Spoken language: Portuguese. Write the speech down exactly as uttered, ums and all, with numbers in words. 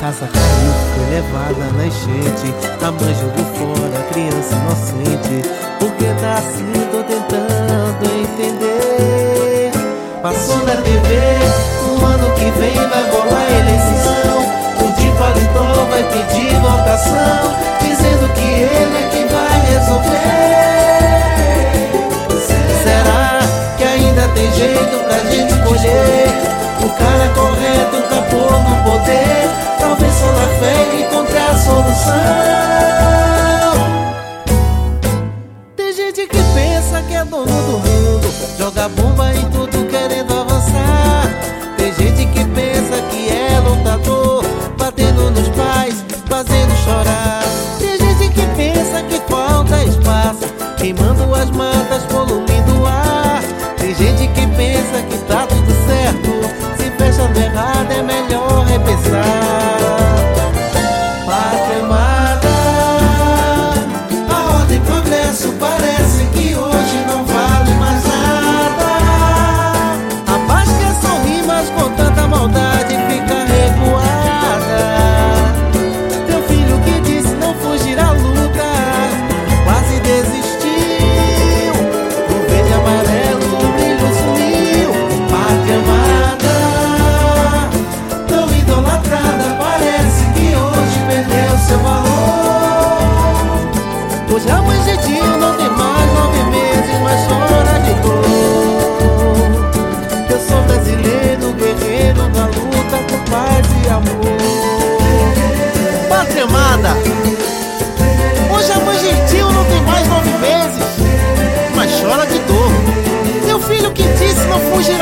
casa caiu, foi levada na enchente. A mãe jogou fora a criança inocente. Por que tá assim? Tô tentando entender. Passou na T V, no ano que vem vai rolar eleição. O de paletó vai pedir votação, dizendo que ele é quem vai resolver. Será que ainda tem jeito pra gente escolher o cara correto pra pôr no poder? Talvez só na fé encontrar a solução. Tem gente que pensa que é dono do mundo, joga bomba em tudo querendo avançar. Tem gente que pensa que é lutador, batendo nos pais, fazendo chorar. Tem gente que pensa que falta espaço, queimando as matas, poluindo o ar. Tem gente que pensa que tá tudo certo, se fechando errado é melhor repensar. Pátria amada, a ordem e progresso parece que hoje não vale mais nada. A paz quer sorrir, mas com tanta maldade fica recuada. Teu filho que disse não fugir à luta, quase desistiu. O verde e amarelo, o brilho sumiu. Pátria amada, tão idolatrada, parece que hoje perdeu seu valor. Hoje a mãe Gentil não tem mais nove meses, mas chora de dor. Eu sou brasileiro, guerreiro na luta por paz e amor. Pátria amada, hoje a mãe Gentil não tem mais nove meses, mas chora de dor. Teu filho que disse não fugir